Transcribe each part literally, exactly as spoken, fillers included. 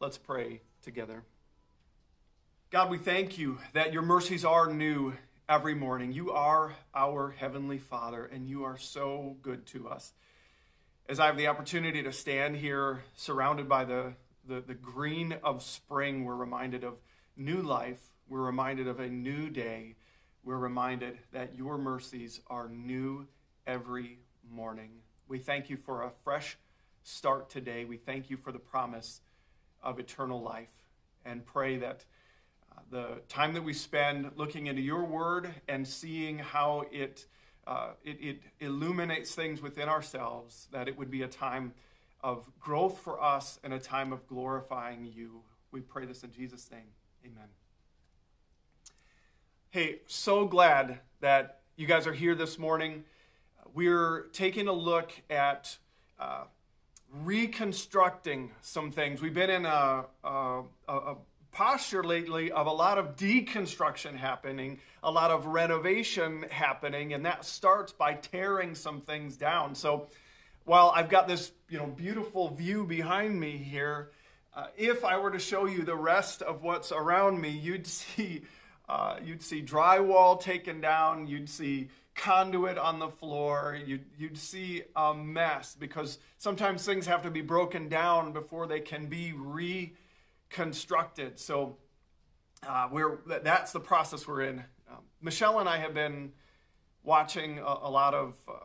Let's pray together. God, we thank you that your mercies are new every morning. You are our Heavenly Father, and you are so good to us. As I have the opportunity to stand here surrounded by the, the, the green of spring, we're reminded of new life. We're reminded of a new day. We're reminded that your mercies are new every morning. We thank you for a fresh start today. We thank you for the promise of eternal life, and pray that uh, the time that we spend looking into your word and seeing how it, uh, it it illuminates things within ourselves, that it would be a time of growth for us and a time of glorifying you. We pray this in Jesus' name. Amen. Hey, so glad that you guys are here this morning. We're taking a look at uh, reconstructing some things. We've been in a, a, a posture lately of a lot of deconstruction happening, a lot of renovation happening, and that starts by tearing some things down. So while I've got this, you know, beautiful view behind me here, uh, if I were to show you the rest of what's around me, you'd see uh, you'd see drywall taken down, you'd see conduit on the floor, you'd, you'd see a mess, because sometimes things have to be broken down before they can be reconstructed. So uh, we're that's the process we're in. Um, Michelle and I have been watching a, a lot of uh,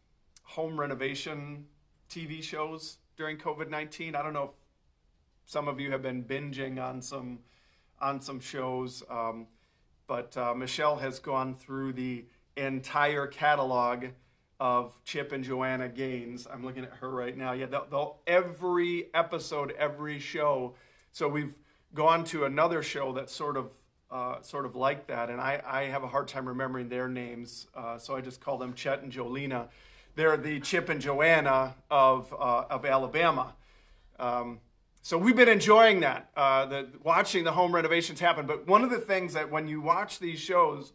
home renovation T V shows during covid nineteen. I don't know if some of you have been binging on some on some shows, um, but uh, Michelle has gone through the entire catalog of Chip and Joanna Gaines. I'm looking at her right now. Yeah, they'll, they'll, every episode, every show. So we've gone to another show that's sort of uh, sort of like that, and I, I have a hard time remembering their names, uh, so I just call them Chet and Jolena. They're the Chip and Joanna of uh, of Alabama. Um, so we've been enjoying that, uh, the, watching the home renovations happen. But one of the things that when you watch these shows,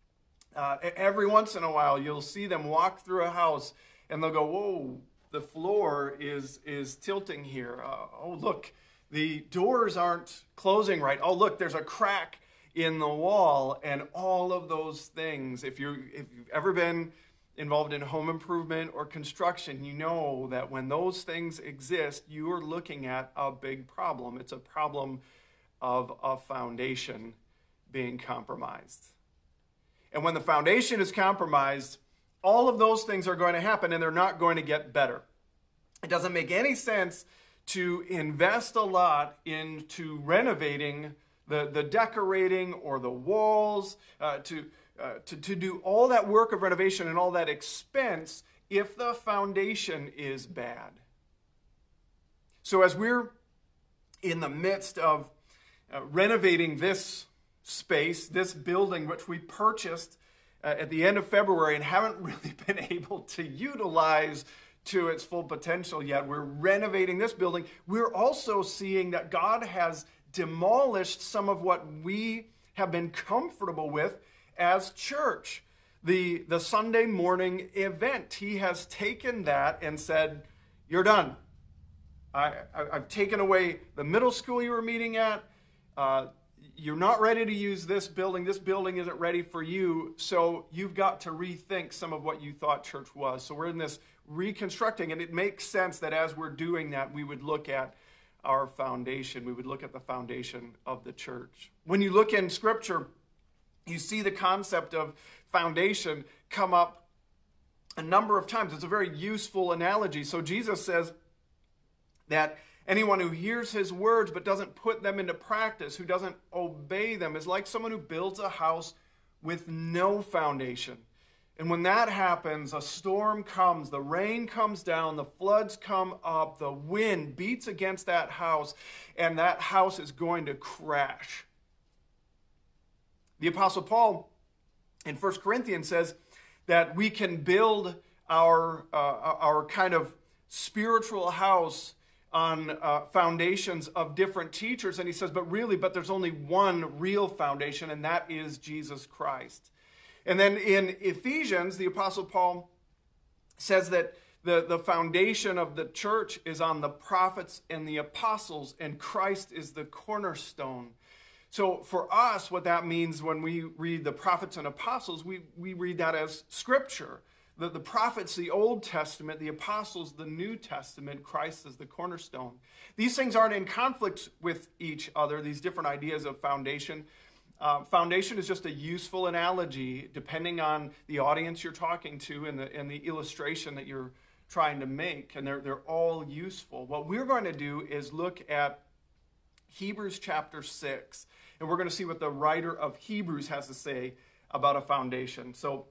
Uh, every once in a while, you'll see them walk through a house and they'll go, whoa, the floor is is tilting here. Uh, oh, look, the doors aren't closing right. Oh, look, there's a crack in the wall, and all of those things. If, you're, if you've ever been involved in home improvement or construction, you know that when those things exist, you are looking at a big problem. It's a problem of a foundation being compromised. And when the foundation is compromised, all of those things are going to happen, and they're not going to get better. It doesn't make any sense to invest a lot into renovating the, the decorating or the walls, uh, to, uh, to, to do all that work of renovation and all that expense if the foundation is bad. So as we're in the midst of uh, renovating this space, this building, which we purchased uh, at the end of February and haven't really been able to utilize to its full potential yet. We're renovating this building. We're also seeing that God has demolished some of what we have been comfortable with as church. The, the Sunday morning event, he has taken that and said, you're done. I, I, I've taken away the middle school you were meeting at. Uh, You're not ready to use this building. This building isn't ready for you. So you've got to rethink some of what you thought church was. So we're in this reconstructing, and it makes sense that as we're doing that, we would look at our foundation. We would look at the foundation of the church. When you look in Scripture, you see the concept of foundation come up a number of times. It's a very useful analogy. So Jesus says that anyone who hears his words but doesn't put them into practice, who doesn't obey them, is like someone who builds a house with no foundation. And when that happens, a storm comes, the rain comes down, the floods come up, the wind beats against that house, and that house is going to crash. The Apostle Paul in First Corinthians says that we can build our, uh, our kind of spiritual house on uh, foundations of different teachers. And he says, but really, but there's only one real foundation, and that is Jesus Christ. And then in Ephesians, the Apostle Paul says that The, the foundation of the church is on the prophets and the apostles, and Christ is the cornerstone. So for us, what that means when we read the prophets and apostles, we, we read that as Scripture. The, the prophets, the Old Testament, the apostles, the New Testament, Christ is the cornerstone. These things aren't in conflict with each other, these different ideas of foundation. Uh, foundation is just a useful analogy depending on the audience you're talking to and the, and the illustration that you're trying to make, and they're, they're all useful. What we're going to do is look at Hebrews chapter six, and we're going to see what the writer of Hebrews has to say about a foundation. So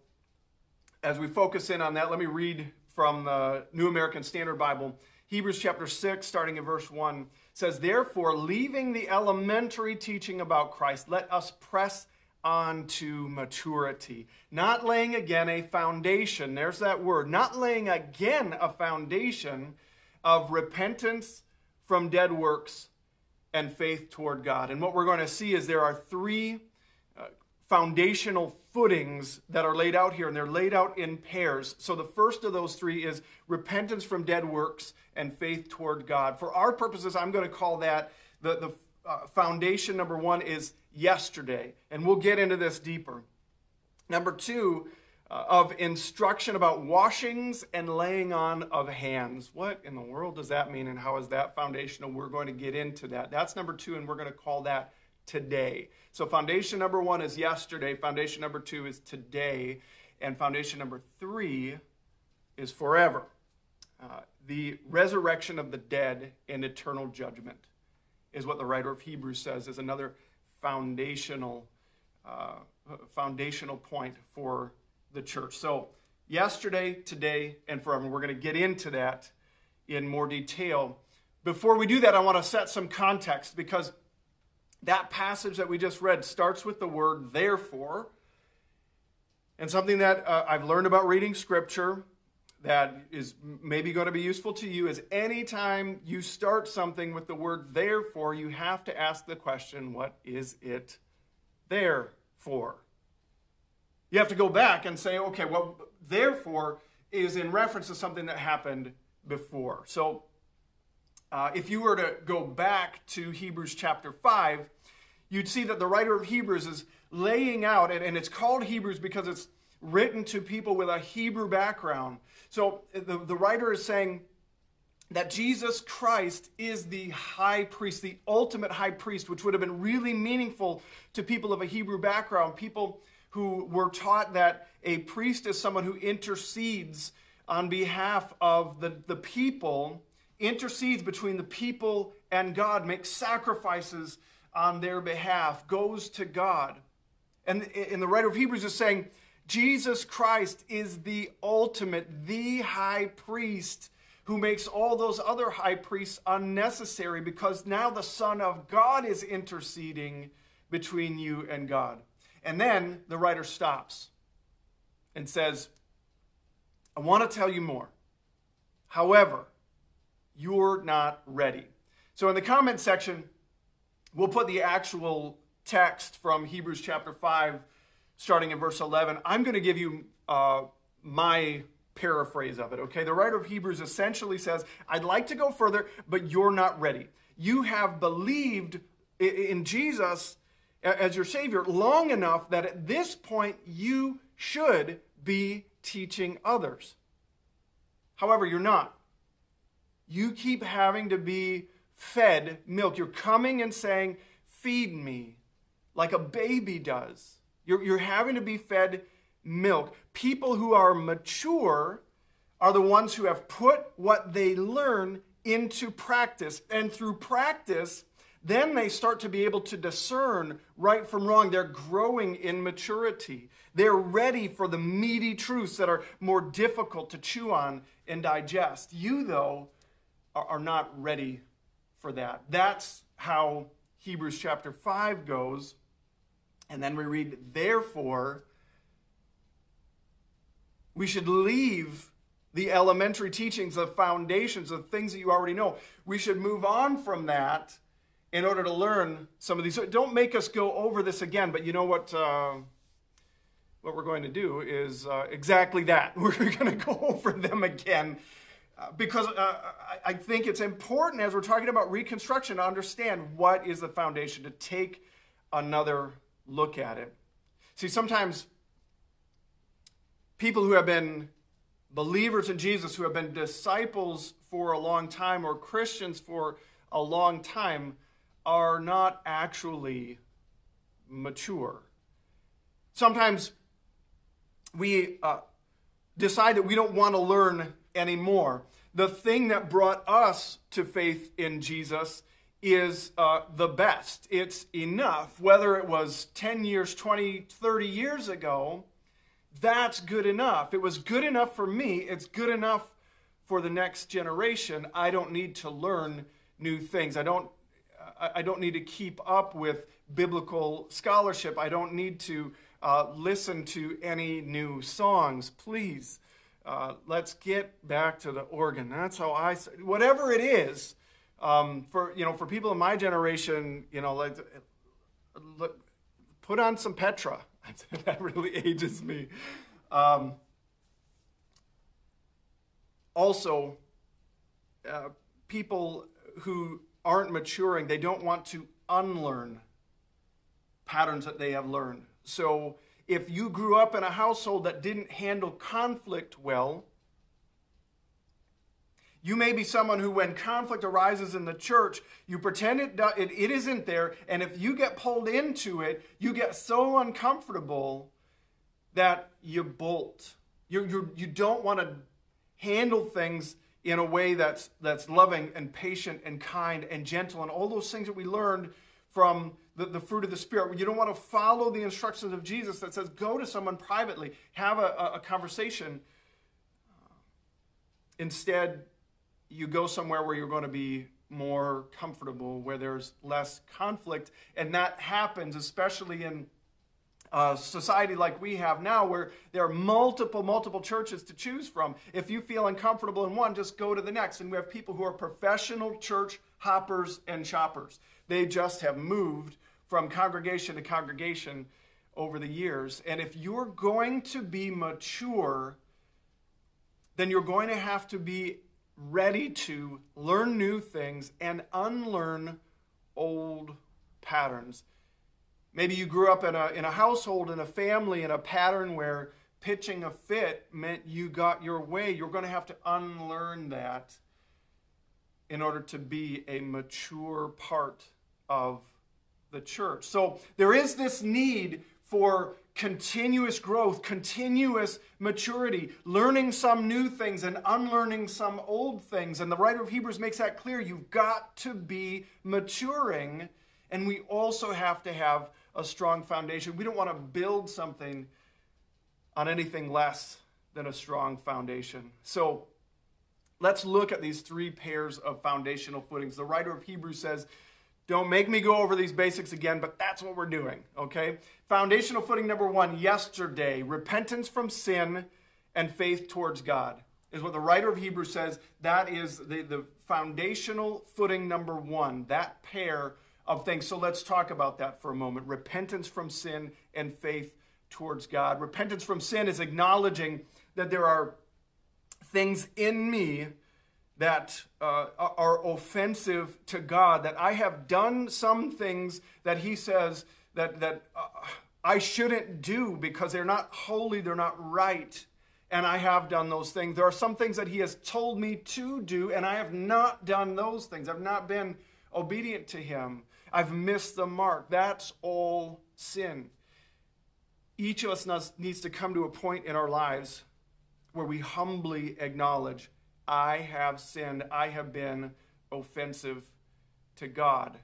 as we focus in on that, let me read from the New American Standard Bible. Hebrews chapter six, starting in verse one, says, "Therefore, leaving the elementary teaching about Christ, let us press on to maturity, not laying again a foundation," there's that word, not laying again a foundation of repentance from dead works and faith toward God. And what we're going to see is there are three uh, foundational footings that are laid out here, and they're laid out in pairs. So the first of those three is repentance from dead works and faith toward God. For our purposes, I'm going to call that the, the uh, foundation number one is yesterday, and we'll get into this deeper. Number two, uh, of instruction about washings and laying on of hands. What in the world does that mean, and how is that foundational? We're going to get into that. That's number two, and we're going to call that today. So foundation number one is yesterday, foundation number two is today, and foundation number three is forever. Uh, the resurrection of the dead and eternal judgment is what the writer of Hebrews says is another foundational uh, foundational point for the church. So yesterday, today, and forever. We're going to get into that in more detail. Before we do that, I want to set some context, because that passage that we just read starts with the word therefore. And something that uh, I've learned about reading Scripture that is maybe going to be useful to you is anytime you start something with the word therefore, you have to ask the question, what is it there for? You have to go back and say, okay, well, therefore is in reference to something that happened before. So uh, if you were to go back to Hebrews chapter five, you'd see that the writer of Hebrews is laying out, and, and it's called Hebrews because it's written to people with a Hebrew background. So the, the writer is saying that Jesus Christ is the high priest, the ultimate high priest, which would have been really meaningful to people of a Hebrew background, people who were taught that a priest is someone who intercedes on behalf of the, the people, intercedes between the people and God, makes sacrifices on their behalf, goes to God. And, and the writer of Hebrews is saying, Jesus Christ is the ultimate, the high priest who makes all those other high priests unnecessary, because now the Son of God is interceding between you and God. And then the writer stops and says, I want to tell you more. However, you're not ready. So in the comment section, we'll put the actual text from Hebrews chapter five, starting in verse eleven. I'm going to give you uh, my paraphrase of it, okay? The writer of Hebrews essentially says, I'd like to go further, but you're not ready. You have believed in Jesus as your Savior long enough that at this point you should be teaching others. However, you're not. You keep having to be fed milk. You're coming and saying, feed me, like a baby does. You're, you're having to be fed milk. People who are mature are the ones who have put what they learn into practice. And through practice, then they start to be able to discern right from wrong. They're growing in maturity. They're ready for the meaty truths that are more difficult to chew on and digest. You, though, are, are not ready for that. That's how Hebrews chapter five goes. And then we read, therefore, we should leave the elementary teachings, the foundations, the things that you already know. We should move on from that in order to learn some of these. So don't make us go over this again, but you know what, uh, what we're going to do is uh, exactly that. We're going to go over them again Uh, because uh, I, I think it's important as we're talking about reconstruction to understand what is the foundation, to take another look at it. See, sometimes people who have been believers in Jesus, who have been disciples for a long time or Christians for a long time, are not actually mature. Sometimes we uh, decide that we don't want to learn anymore. The thing that brought us to faith in Jesus is uh, the best. It's enough. Whether it was ten years, twenty, thirty years ago, that's good enough. It was good enough for me. It's good enough for the next generation. I don't need to learn new things. I don't, I don't need to keep up with biblical scholarship. I don't need to uh, listen to any new songs. Please, uh, let's get back to the organ. That's how I, whatever it is, um, for, you know, for people in my generation, you know, like, look, put on some Petra. That really ages me. Um, also, uh, people who aren't maturing, they don't want to unlearn patterns that they have learned. So if you grew up in a household that didn't handle conflict well, you may be someone who, when conflict arises in the church, you pretend it, it, it isn't there, and if you get pulled into it, you get so uncomfortable that you bolt. You you you don't want to handle things in a way that's that's loving and patient and kind and gentle and all those things that we learned from the, the fruit of the Spirit. You don't want to follow the instructions of Jesus that says go to someone privately, have a, a, a conversation. Instead, you go somewhere where you're going to be more comfortable, where there's less conflict. And that happens especially in a society like we have now, where there are multiple, multiple churches to choose from. If you feel uncomfortable in one, just go to the next. And we have people who are professional church hoppers and shoppers. They just have moved from congregation to congregation over the years. And if you're going to be mature, then you're going to have to be ready to learn new things and unlearn old patterns. Maybe you grew up in a, in a household, in a family, in a pattern where pitching a fit meant you got your way. You're going to have to unlearn that in order to be a mature part of the church. So there is this need for continuous growth, continuous maturity, learning some new things and unlearning some old things. And the writer of Hebrews makes that clear. You've got to be maturing, and we also have to have a strong foundation. We don't want to build something on anything less than a strong foundation. So let's look at these three pairs of foundational footings. The writer of Hebrews says, don't make me go over these basics again, but that's what we're doing, okay? Foundational footing number one, yesterday, repentance from sin and faith towards God, is what the writer of Hebrews says. That is the, the foundational footing number one, that pair of things. So let's talk about that for a moment. Repentance from sin and faith towards God. Repentance from sin is acknowledging that there are things in me that uh, are offensive to God, that I have done some things that he says that, that uh, I shouldn't do because they're not holy, they're not right, and I have done those things. There are some things that he has told me to do, and I have not done those things. I've not been obedient to him. I've missed the mark. That's all sin. Each of us needs to come to a point in our lives where we humbly acknowledge, I have sinned. I have been offensive to God.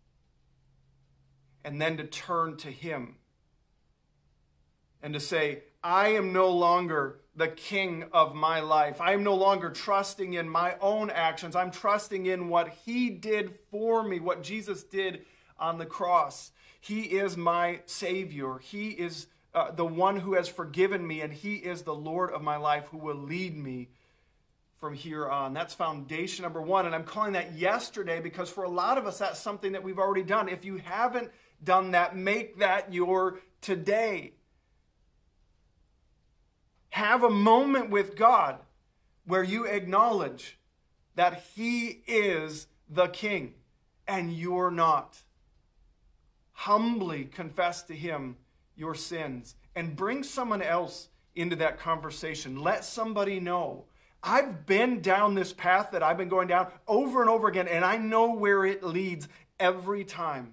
And then to turn to him and to say, I am no longer the king of my life. I am no longer trusting in my own actions. I'm trusting in what he did for me, what Jesus did on the cross. He is my Savior. He is uh, the one who has forgiven me, and he is the Lord of my life who will lead me from here on. That's foundation number one. And I'm calling that yesterday because for a lot of us, that's something that we've already done. If you haven't done that, make that your today. Have a moment with God where you acknowledge that he is the king and you're not. Humbly confess to him your sins and bring someone else into that conversation. Let somebody know. I've been down this path that I've been going down over and over again, and I know where it leads every time.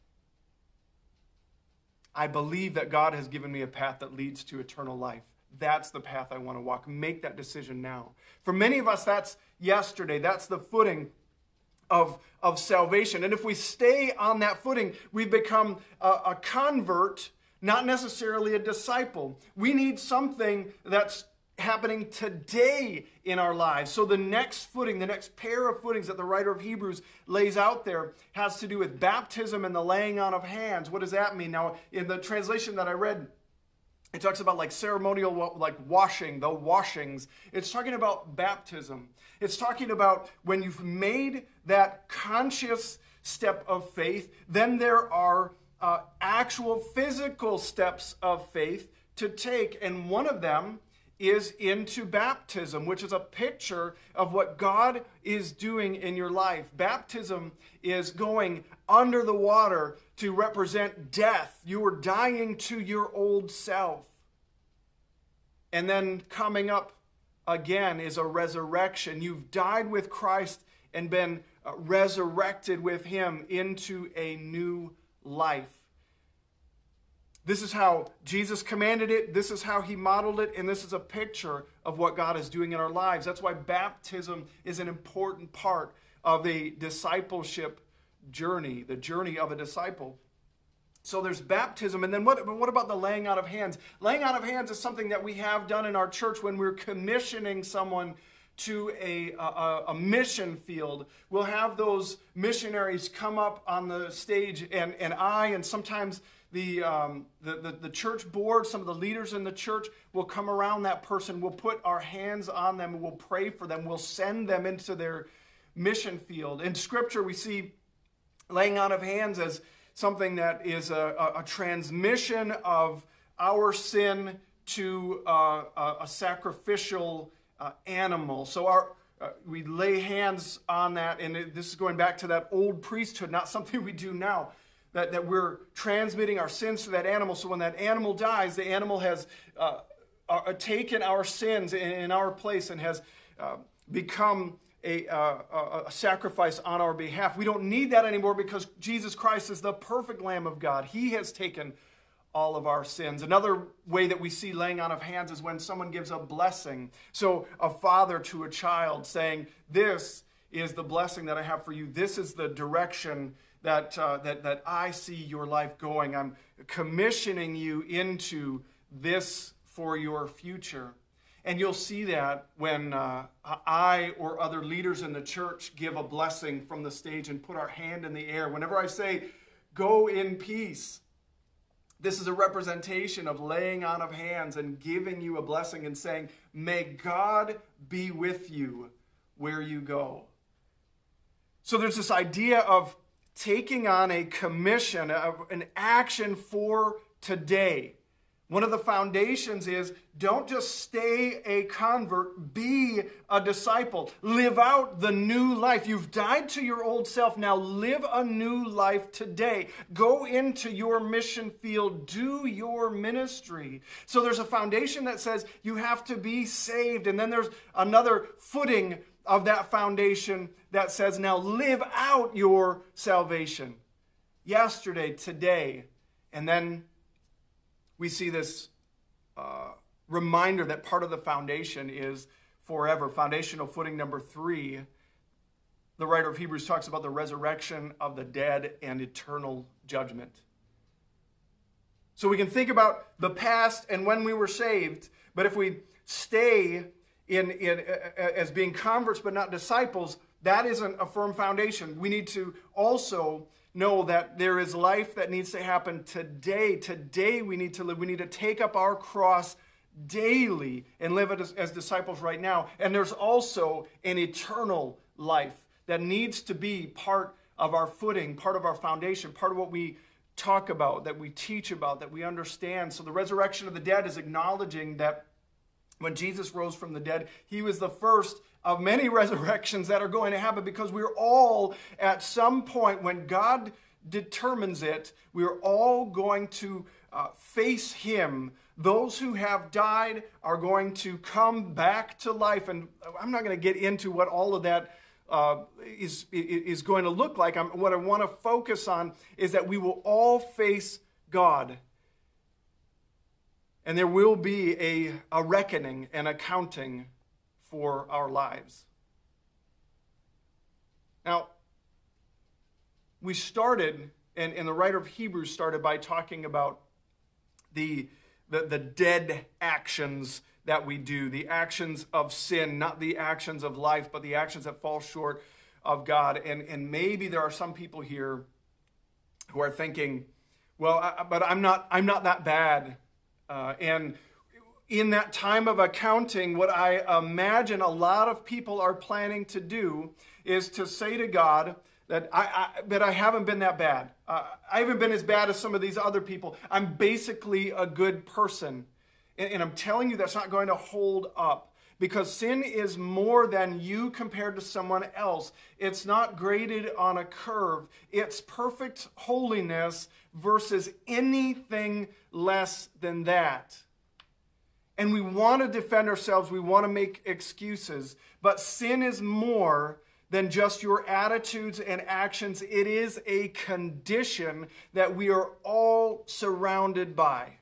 I believe that God has given me a path that leads to eternal life. That's the path I want to walk. Make that decision now. For many of us, that's yesterday. That's the footing of, of salvation. And if we stay on that footing, we become a, a convert, not necessarily a disciple. We need something that's happening today in our lives. So the next footing, the next pair of footings that the writer of Hebrews lays out there has to do with baptism and the laying on of hands. What does that mean? Now, in the translation that I read, it talks about like ceremonial, like washing, the washings. It's talking about baptism. It's talking about when you've made that conscious step of faith, then there are uh, actual physical steps of faith to take. And one of them is into baptism, which is a picture of what God is doing in your life. Baptism is going under the water to represent death. You are dying to your old self. And then coming up again is a resurrection. You've died with Christ and been uh, resurrected with him into a new life. This is how Jesus commanded it, this is how he modeled it, and this is a picture of what God is doing in our lives. That's why baptism is an important part of a discipleship journey, the journey of a disciple. So there's baptism, and then what, what about the laying out of hands? Laying out of hands is something that we have done in our church when we're commissioning someone to a, a, a mission field. We'll have those missionaries come up on the stage, and, and I, and sometimes The, um, the, the, the church board, some of the leaders in the church will come around that person. We'll put our hands on them and we'll pray for them. We'll send them into their mission field. In Scripture, we see laying on of hands as something that is a, a, a transmission of our sin to uh, a, a sacrificial uh, animal. So our uh, we lay hands on that, and it, this is going back to that old priesthood, not something we do now. That, that we're transmitting our sins to that animal. So when that animal dies, the animal has uh, uh, taken our sins in, in our place and has uh, become a, uh, a sacrifice on our behalf. We don't need that anymore because Jesus Christ is the perfect Lamb of God. He has taken all of our sins. Another way that we see laying on of hands is when someone gives a blessing. So a father to a child saying, this is the blessing that I have for you. This is the direction That, uh, that that I see your life going. I'm commissioning you into this for your future. And you'll see that when uh, I or other leaders in the church give a blessing from the stage and put our hand in the air. Whenever I say, go in peace, this is a representation of laying on of hands and giving you a blessing and saying, may God be with you where you go. So there's this idea of taking on a commission, an action for today. One of the foundations is don't just stay a convert, be a disciple. Live out the new life. You've died to your old self. Now live a new life today. Go into your mission field. Do your ministry. So there's a foundation that says you have to be saved. And then there's another footing of that foundation that says, now live out your salvation. Yesterday, today, and then we see this uh, reminder that part of the foundation is forever. Foundational footing number three, the writer of Hebrews talks about the resurrection of the dead and eternal judgment. So we can think about the past and when we were saved, but if we stay In, in, uh, as being converts but not disciples, that isn't a firm foundation. We need to also know that there is life that needs to happen today. Today we need to live. We need to take up our cross daily and live as, as disciples right now. And there's also an eternal life that needs to be part of our footing, part of our foundation, part of what we talk about, that we teach about, that we understand. So the resurrection of the dead is acknowledging that When Jesus rose from the dead, he was the first of many resurrections that are going to happen, because we're all at some point, when God determines it, we're all going to uh, face him. Those who have died are going to come back to life. And I'm not going to get into what all of that uh, is, is going to look like. I'm, what I want to focus on is that we will all face God. And there will be a, a reckoning and accounting for our lives. Now, we started, and, and the writer of Hebrews started by talking about the, the, the dead actions that we do, the actions of sin, not the actions of life, but the actions that fall short of God. And, and maybe there are some people here who are thinking, well, I, but I'm not, I'm not that bad. Uh, and in that time of accounting, what I imagine a lot of people are planning to do is to say to God that I, I, that I haven't been that bad. Uh, I haven't been as bad as some of these other people. I'm basically a good person. And, and I'm telling you, that's not going to hold up, because sin is more than you compared to someone else. It's not graded on a curve. It's perfect holiness versus anything less than that. And we want to defend ourselves. We want to make excuses. But sin is more than just your attitudes and actions. It is a condition that we are all surrounded by.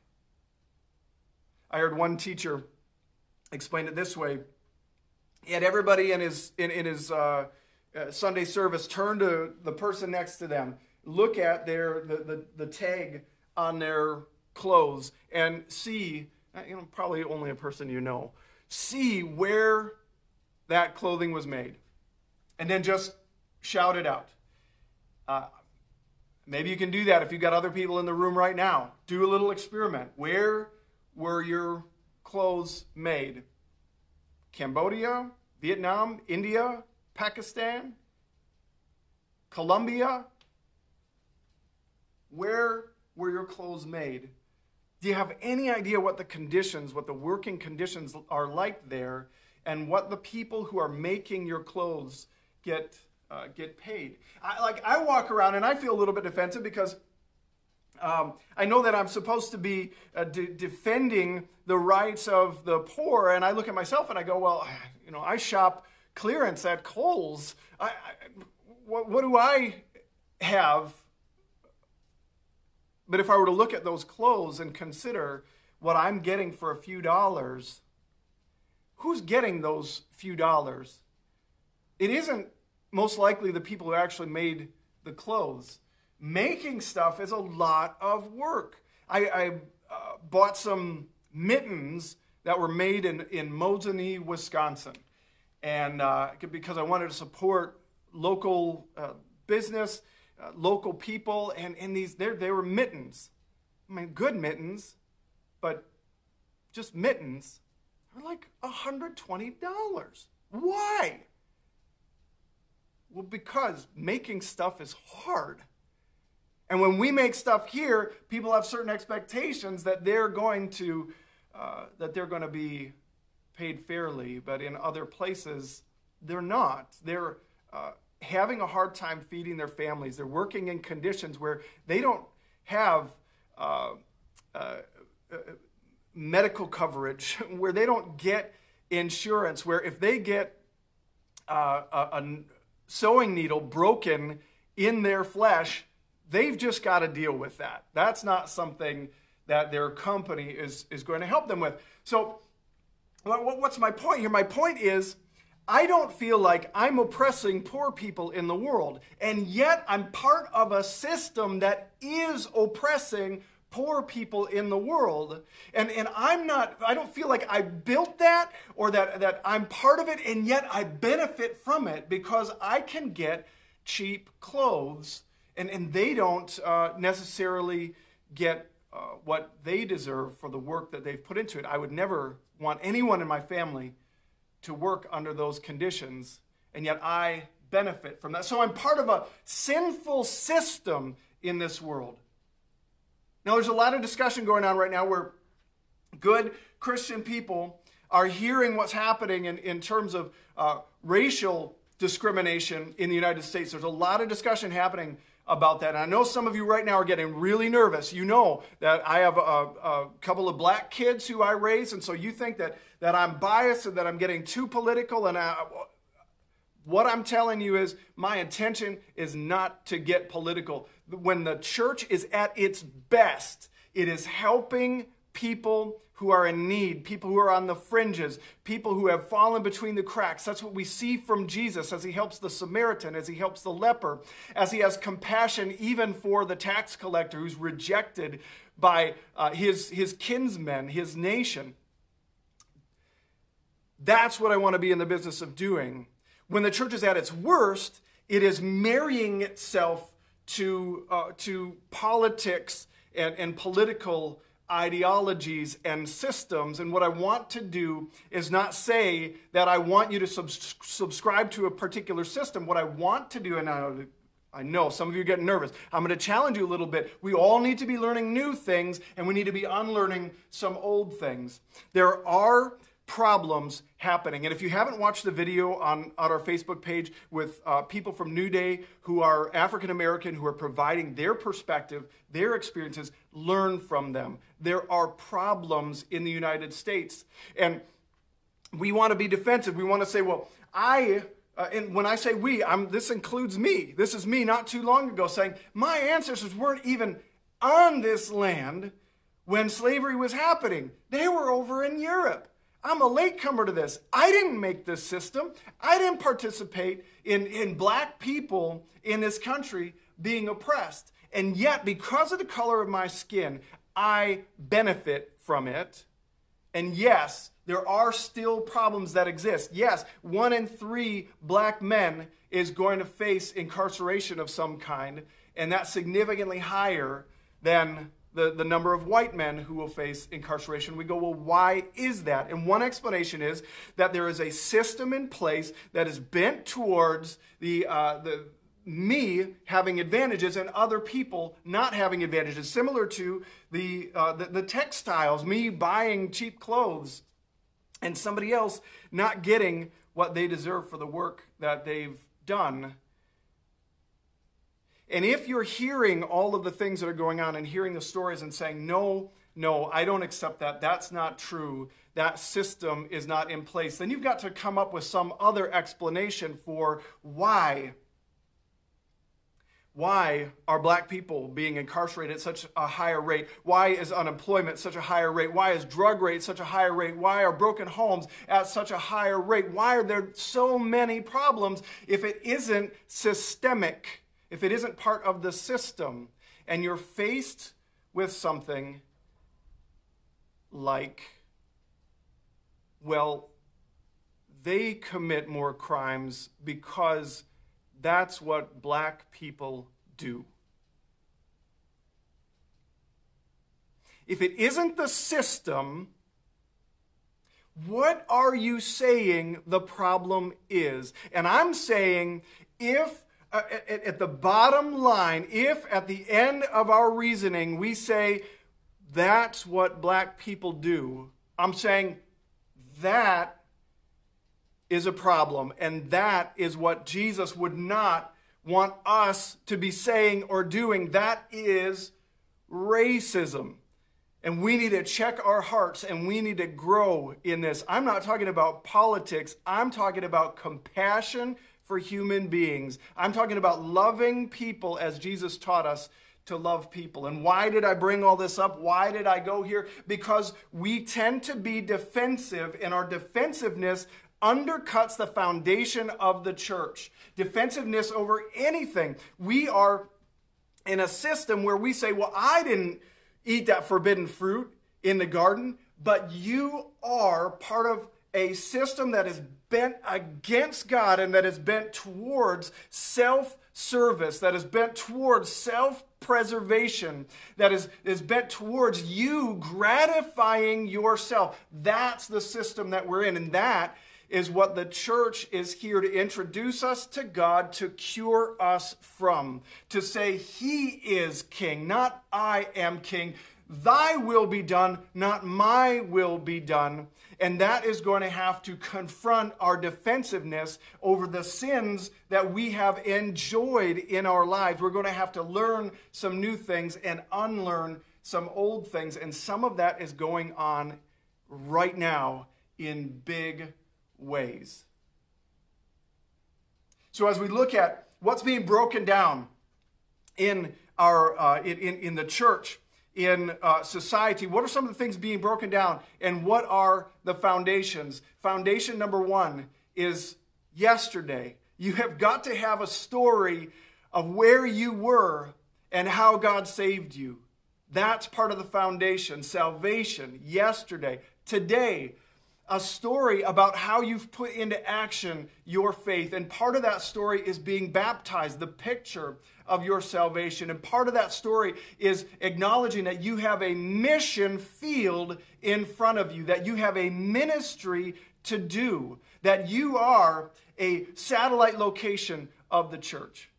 I heard one teacher explain it this way. He had everybody in his, in, in his uh, uh, Sunday service turn to the person next to them, look at their the, the, the tag on their clothes, and see, you know, probably only a person you know, see where that clothing was made. And then just shout it out. Uh, maybe you can do that if you've got other people in the room right now. Do a little experiment. Where were your clothes made? Cambodia, Vietnam, India, Pakistan, Colombia? Where were your clothes made? Do you have any idea what the conditions, what the working conditions are like there, and what the people who are making your clothes get uh, get paid? I, like I walk around and I feel a little bit defensive, because um, I know that I'm supposed to be uh, de- defending the rights of the poor, and I look at myself and I go, well, you know, I shop clearance at Kohl's. I, I, what, what do I have? But if I were to look at those clothes and consider what I'm getting for a few dollars, who's getting those few dollars? It isn't most likely the people who actually made the clothes. Making stuff is a lot of work. I, I uh, bought some mittens that were made in, in Mosinee, Wisconsin. And uh, because I wanted to support local uh, business, Uh, local people, and, and these, they were mittens. I mean, good mittens, but just mittens are like one hundred twenty dollars. Why? Well, because making stuff is hard. And when we make stuff here, people have certain expectations that they're going to, uh, that they're going to be paid fairly, but in other places, they're not. They're uh, having a hard time feeding their families. They're working in conditions where they don't have uh, uh, uh, medical coverage, where they don't get insurance, where if they get uh, a, a sewing needle broken in their flesh, they've just got to deal with that. That's not something that their company is, is going to help them with. So what's my point here? My point is, I don't feel like I'm oppressing poor people in the world, and yet I'm part of a system that is oppressing poor people in the world. And, and I'm not, I don't feel like I built that, or that, that I'm part of it, and yet I benefit from it because I can get cheap clothes, and, and they don't uh, necessarily get uh, what they deserve for the work that they've put into it. I would never want anyone in my family to work under those conditions, and yet I benefit from that. So I'm part of a sinful system in this world. Now, there's a lot of discussion going on right now where good Christian people are hearing what's happening in, in terms of uh, racial discrimination in the United States. There's a lot of discussion happening about that. And I know some of you right now are getting really nervous. You know that I have a, a couple of black kids who I raised, and so you think that, that I'm biased and that I'm getting too political. And I, what I'm telling you is my intention is not to get political. When the church is at its best, it is helping people who are in need, people who are on the fringes, people who have fallen between the cracks. That's what we see from Jesus as he helps the Samaritan, as he helps the leper, as he has compassion even for the tax collector who's rejected by uh, his, his kinsmen, his nation. That's what I want to be in the business of doing. When the church is at its worst, it is marrying itself to, uh, to politics and, and political ideologies and systems. And what I want to do is not say that I want you to sub- subscribe to a particular system. What I want to do, and I, I know some of you get nervous, I'm going to challenge you a little bit. We all need to be learning new things, and we need to be unlearning some old things. There are problems happening. And if you haven't watched the video on, on our Facebook page with uh, people from New Day who are African American, who are providing their perspective, their experiences, learn from them. There are problems in the United States. And we want to be defensive. We want to say, well, I, uh, and when I say we, I'm, this includes me. This is me not too long ago saying, my ancestors weren't even on this land when slavery was happening. They were over in Europe. I'm a latecomer to this. I didn't make this system. I didn't participate in, in black people in this country being oppressed. And yet, because of the color of my skin, I benefit from it. And yes, there are still problems that exist. Yes, one in three black men is going to face incarceration of some kind, and that's significantly higher than The, the number of white men who will face incarceration. We go, well, why is that? And one explanation is that there is a system in place that is bent towards the, uh, the me having advantages and other people not having advantages, similar to the, uh, the, the textiles, me buying cheap clothes and somebody else not getting what they deserve for the work that they've done. And if you're hearing all of the things that are going on and hearing the stories and saying, no, no, I don't accept that, that's not true, that system is not in place, then you've got to come up with some other explanation for why. Why are black people being incarcerated at such a higher rate? Why is unemployment such a higher rate? Why is drug rate such a higher rate? Why are broken homes at such a higher rate? Why are there so many problems if it isn't systemic? If it isn't part of the system, and you're faced with something like, well, they commit more crimes because that's what black people do. If it isn't the system, what are you saying the problem is? And I'm saying if Uh, at, at the bottom line, if at the end of our reasoning we say that's what black people do, I'm saying that is a problem, and that is what Jesus would not want us to be saying or doing. That is racism. And we need to check our hearts, and we need to grow in this. I'm not talking about politics. I'm talking about compassion for human beings. I'm talking about loving people as Jesus taught us to love people. And why did I bring all this up? Why did I go here? Because we tend to be defensive, and our defensiveness undercuts the foundation of the church. Defensiveness over anything. We are in a system where we say, well, I didn't eat that forbidden fruit in the garden, but you are part of a system that is bent against God and that is bent towards self-service, that is bent towards self-preservation, that is, is bent towards you gratifying yourself. That's the system that we're in, and that is what the church is here to introduce us to God, to cure us from, to say He is king, not I am king. thy will be done, not my will be done. And that is going to have to confront our defensiveness over the sins that we have enjoyed in our lives. We're going to have to learn some new things and unlearn some old things. And some of that is going on right now in big ways. So as we look at what's being broken down in our uh, in, in, in the church, in uh, society, what are some of the things being broken down, and what are the foundations? Foundation number one is yesterday. You have got to have a story of where you were and how God saved you. That's part of the foundation. Salvation, yesterday. Today, a story about how you've put into action your faith. And part of that story is being baptized, the picture of your salvation. And part of that story is acknowledging that you have a mission field in front of you, that you have a ministry to do, that you are a satellite location of the church.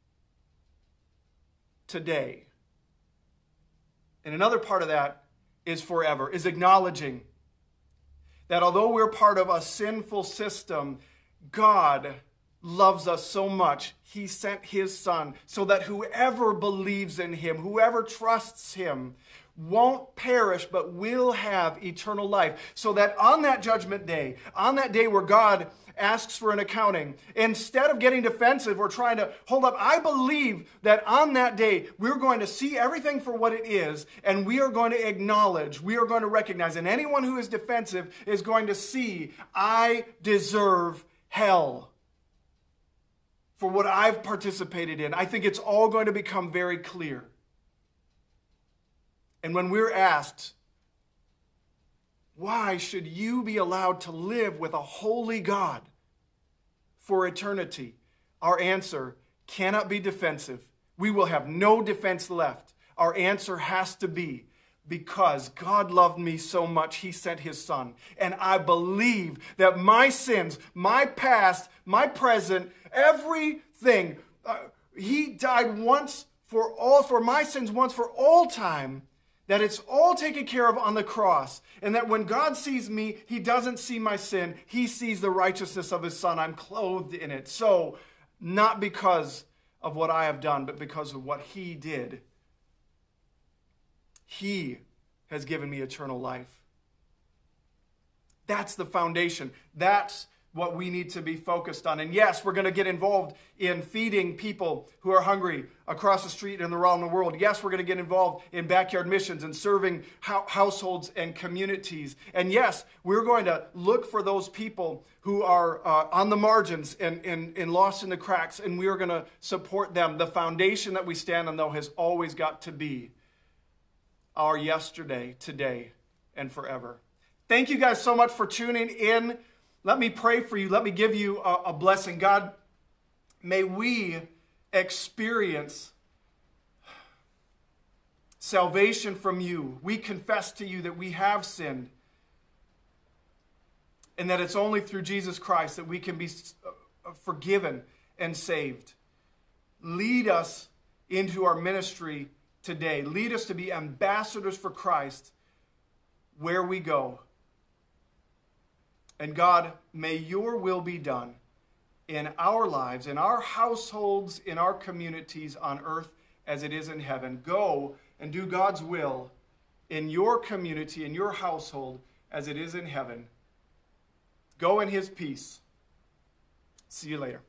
Today. And another part of that is forever, is acknowledging that although we're part of a sinful system, God loves us so much, he sent his son so that whoever believes in him, whoever trusts him, won't perish but will have eternal life. So that on that judgment day, on that day where God asks for an accounting, instead of getting defensive or trying to hold up, I believe that on that day we're going to see everything for what it is, and we are going to acknowledge, we are going to recognize, and anyone who is defensive is going to see, I deserve hell for what I've participated in. I think it's all going to become very clear. And when we're asked, why should you be allowed to live with a holy God for eternity? Our answer cannot be defensive. We will have no defense left. Our answer has to be, because God loved me so much, he sent his son. And I believe that my sins, my past, my present, everything, uh, he died once for all, for my sins once for all time, that it's all taken care of on the cross. And that when God sees me, he doesn't see my sin. He sees the righteousness of his son. I'm clothed in it. So, not because of what I have done, but because of what he did. He has given me eternal life. That's the foundation. That's what we need to be focused on. And yes, we're going to get involved in feeding people who are hungry across the street and around the world. Yes, we're going to get involved in backyard missions and serving ho- households and communities. And yes, we're going to look for those people who are uh, on the margins and, and, and lost in the cracks, and we are going to support them. The foundation that we stand on, though, has always got to be our yesterday, today, and forever. Thank you guys so much for tuning in. Let me pray for you. Let me give you a, a blessing. God, may we experience salvation from you. We confess to you that we have sinned, and that it's only through Jesus Christ that we can be forgiven and saved. Lead us into our ministry today. Lead us to be ambassadors for Christ where we go. And God, may your will be done in our lives, in our households, in our communities on earth as it is in heaven. Go and do God's will in your community, in your household as it is in heaven. Go in his peace. See you later.